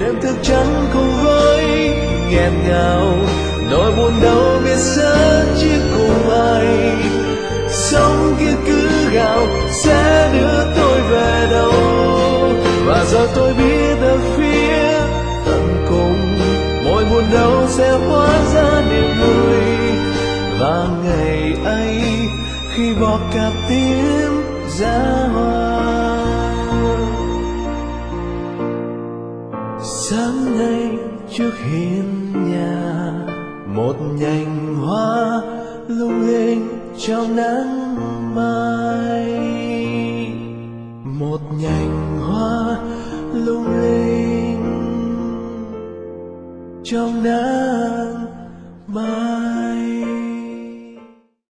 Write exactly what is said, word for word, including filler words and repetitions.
đêm thức trắng cùng với nghẹn ngào, nỗi buồn đau biết sẽ chia cùng ai. Sóng kia cứ gào sẽ đưa tôi về đâu, và giờ tôi biết ở phía tận cùng mọi buồn đau sẽ hóa ra niềm vui. Và ngày ấy khi bỏ cặp tím ra hoa, sáng nay trước hiên nhà một nhành hoa lung linh trong nắng mai, một nhành hoa lung linh trong nắng